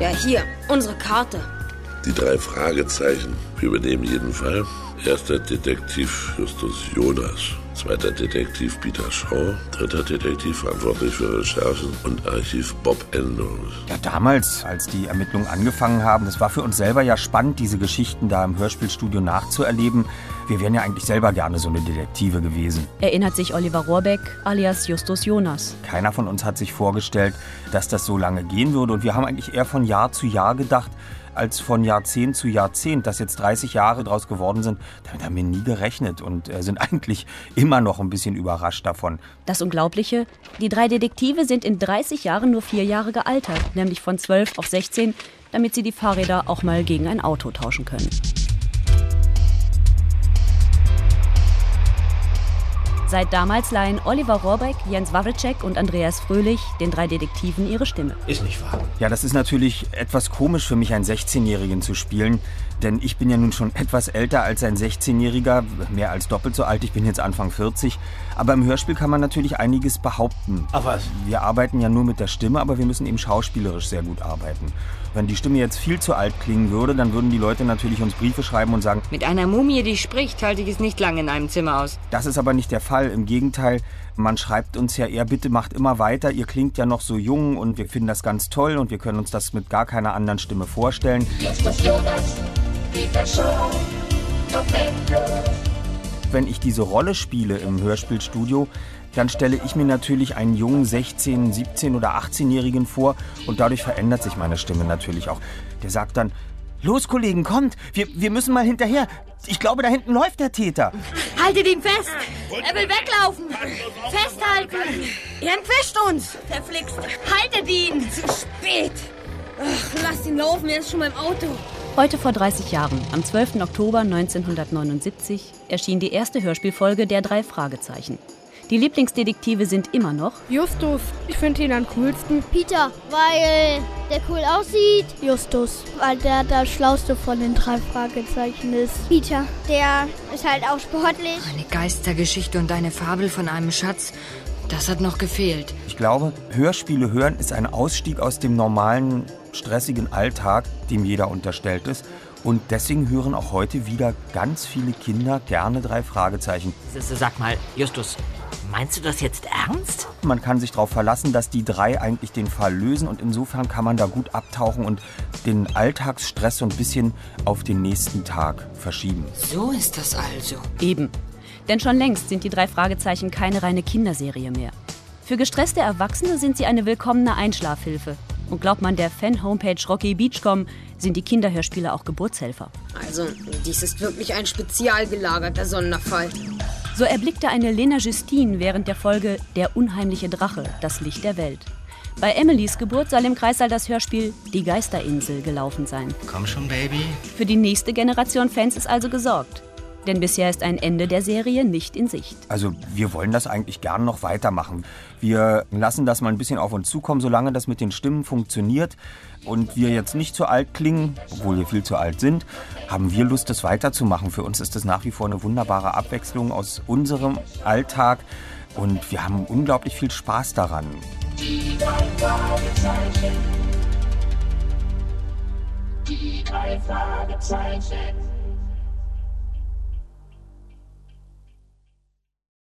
hier, unsere Karte. Die 3 Fragezeichen übernehmen jeden Fall. Erster Detektiv Justus Jonas, zweiter Detektiv Peter Shaw, dritter Detektiv verantwortlich für Recherchen und Archiv Bob Enders. Ja, damals, als die Ermittlungen angefangen haben, das war für uns selber ja spannend, diese Geschichten da im Hörspielstudio nachzuerleben. Wir wären ja eigentlich selber gerne so eine Detektive gewesen. Erinnert sich Oliver Rohrbeck alias Justus Jonas. Keiner von uns hat sich vorgestellt, dass das so lange gehen würde. Und wir haben eigentlich eher von Jahr zu Jahr gedacht, als von Jahrzehnt zu Jahrzehnt. Dass jetzt 30 Jahre draus geworden sind, damit haben wir nie gerechnet und sind eigentlich immer noch ein bisschen überrascht davon. Das Unglaubliche, die 3 Detektive sind in 30 Jahren nur 4 Jahre gealtert, nämlich von 12 auf 16, damit sie die Fahrräder auch mal gegen ein Auto tauschen können. Seit damals leihen Oliver Rohrbeck, Jens Wawrczeck und Andreas Fröhlich den 3 Detektiven ihre Stimme. Ist nicht wahr? Ja, das ist natürlich etwas komisch für mich, einen 16-Jährigen zu spielen. Denn ich bin ja nun schon etwas älter als ein 16-Jähriger, mehr als doppelt so alt, ich bin jetzt Anfang 40. Aber im Hörspiel kann man natürlich einiges behaupten. Ach was? Wir arbeiten ja nur mit der Stimme, aber wir müssen eben schauspielerisch sehr gut arbeiten. Wenn die Stimme jetzt viel zu alt klingen würde, dann würden die Leute natürlich uns Briefe schreiben und sagen, mit einer Mumie, die spricht, halte ich es nicht lange in einem Zimmer aus. Das ist aber nicht der Fall. Im Gegenteil, man schreibt uns ja eher, bitte macht immer weiter, ihr klingt ja noch so jung und wir finden das ganz toll und wir können uns das mit gar keiner anderen Stimme vorstellen. Wenn ich diese Rolle spiele im Hörspielstudio, dann stelle ich mir natürlich einen jungen 16-, 17- oder 18-Jährigen vor und dadurch verändert sich meine Stimme natürlich auch. Der sagt dann, los Kollegen, kommt, wir müssen mal hinterher. Ich glaube, da hinten läuft der Täter. Haltet ihn fest! Er will weglaufen! Festhalten! Er entwischt uns! Verflixt! Haltet ihn! Zu spät! Ach, lasst ihn laufen, er ist schon beim Auto. Heute vor 30 Jahren, am 12. Oktober 1979, erschien die erste Hörspielfolge der 3 Fragezeichen. Die Lieblingsdetektive sind immer noch Justus, ich finde ihn am coolsten. Peter, weil der cool aussieht. Justus, weil der das Schlauste von den 3 Fragezeichen ist. Peter, der ist halt auch sportlich. Eine Geistergeschichte und eine Fabel von einem Schatz, das hat noch gefehlt. Ich glaube, Hörspiele hören ist ein Ausstieg aus dem normalen, stressigen Alltag, dem jeder unterstellt ist. Und deswegen hören auch heute wieder ganz viele Kinder gerne 3 Fragezeichen. Sag mal, Justus, meinst du das jetzt ernst? Man kann sich darauf verlassen, dass die 3 eigentlich den Fall lösen und insofern kann man da gut abtauchen und den Alltagsstress so ein bisschen auf den nächsten Tag verschieben. So ist das also. Eben. Denn schon längst sind die 3 Fragezeichen keine reine Kinderserie mehr. Für gestresste Erwachsene sind sie eine willkommene Einschlafhilfe. Und glaubt man der Fan-Homepage Rocky Beachcom, sind die Kinderhörspiele auch Geburtshelfer. Also, dies ist wirklich ein spezial gelagerter Sonderfall. So erblickte eine Lena Justine während der Folge Der unheimliche Drache, das Licht der Welt. Bei Emilys Geburt soll im Kreissaal das Hörspiel Die Geisterinsel gelaufen sein. Komm schon, Baby. Für die nächste Generation Fans ist also gesorgt. Denn bisher ist ein Ende der Serie nicht in Sicht. Also wir wollen das eigentlich gern noch weitermachen. Wir lassen das mal ein bisschen auf uns zukommen, solange das mit den Stimmen funktioniert und wir jetzt nicht zu alt klingen, obwohl wir viel zu alt sind, haben wir Lust, das weiterzumachen. Für uns ist das nach wie vor eine wunderbare Abwechslung aus unserem Alltag und wir haben unglaublich viel Spaß daran. Die 3 Fragezeichen. Die 3 Fragezeichen.